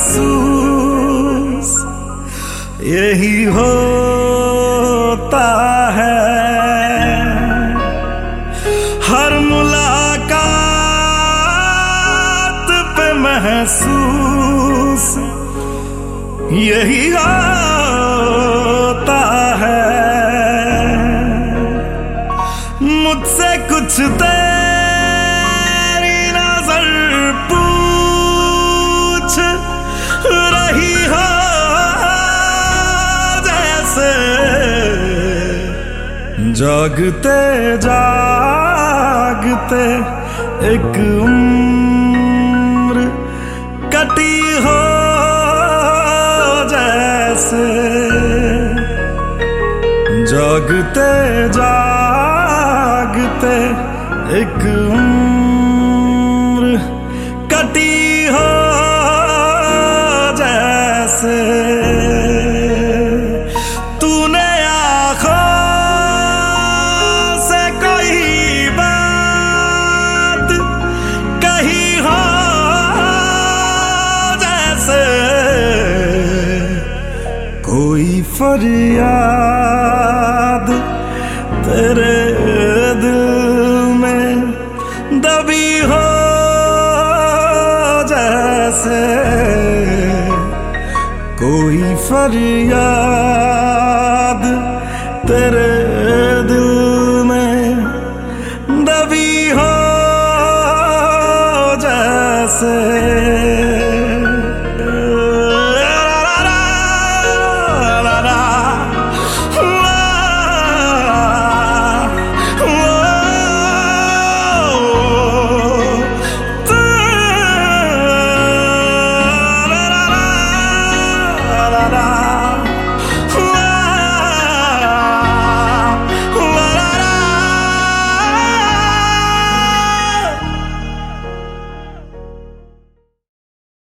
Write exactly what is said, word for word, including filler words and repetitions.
महसूस यही होता है। हर मुलाकात पे महसूस यही होता है। मुझसे कुछ तेरी नजर पूछ रही हो, जैसे जागते जागते एक उम्र कटी हो, जैसे जागते जागते एक उम्र कटी हो, जैसे तूने आँखों से कोई बात कही हो, जैसे कोई फरियाद तेरे दिल में दबी हो, जैसे कोई फरियाद तेरे